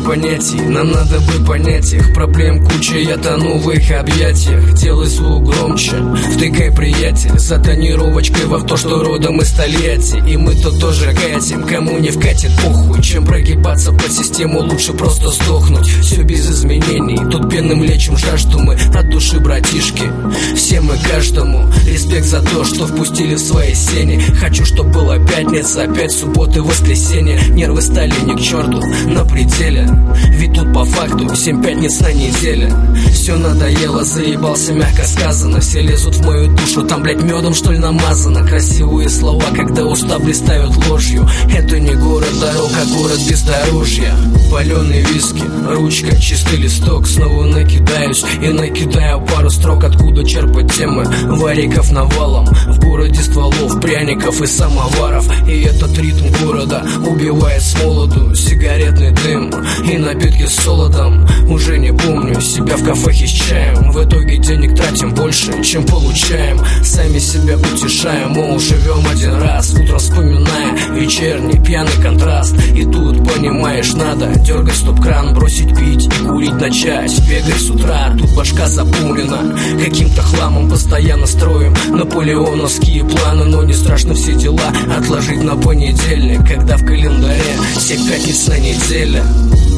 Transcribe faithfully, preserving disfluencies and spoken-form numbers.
понятий, нам надо бы понять их. Проблем куча, я тону в их объятиях. Делай звук громче, втыкай, приятель, за тонировочкой во то, что родом из Тольятти. И мы-то тоже катим, кому не вкатит похуй. Чем прогибаться под систему, лучше просто сдохнуть. Все без изменений, тут пенным лечим жажду мы от души, братишки. Всем и каждому респект за то, что впустили в свои сени. Хочу, чтоб была пятница, опять суббота и воскресенье. Нервы стали не к черту, на пределе. Ведь тут по факту семь пятниц на неделе. Все надоело, заебался, мягко сказано. Все лезут в мою душу, там, блять, медом что ли намазано. Красивые слова, когда уста блистают ложью. Это не город дорог, а город бездорожья. Паленые виски, ручка, чистый листок. Снова накидаюсь и накидаю пару строк. Откуда черпать темы, вариков навалом. В городе стволов, пряников и самоваров. И этот ритм города убивает с молоду. Сигаретный дым и напитки с солодом. Уже не помню себя в кафехе с чаем. В итоге денег тратим больше, чем получаем. Сами себя утешаем, мол, живем один раз. Утром вспоминая вечерний пьяный контраст. И тут, понимаешь, надо дергать стоп-кран, бросить пить и курить начать. Бегать с утра, тут башка заполнена каким-то хламом, постоянно строим наполеоновские планы. Но не страшно все дела отложить на понедельник, когда в календаре семь пятниц на неделе.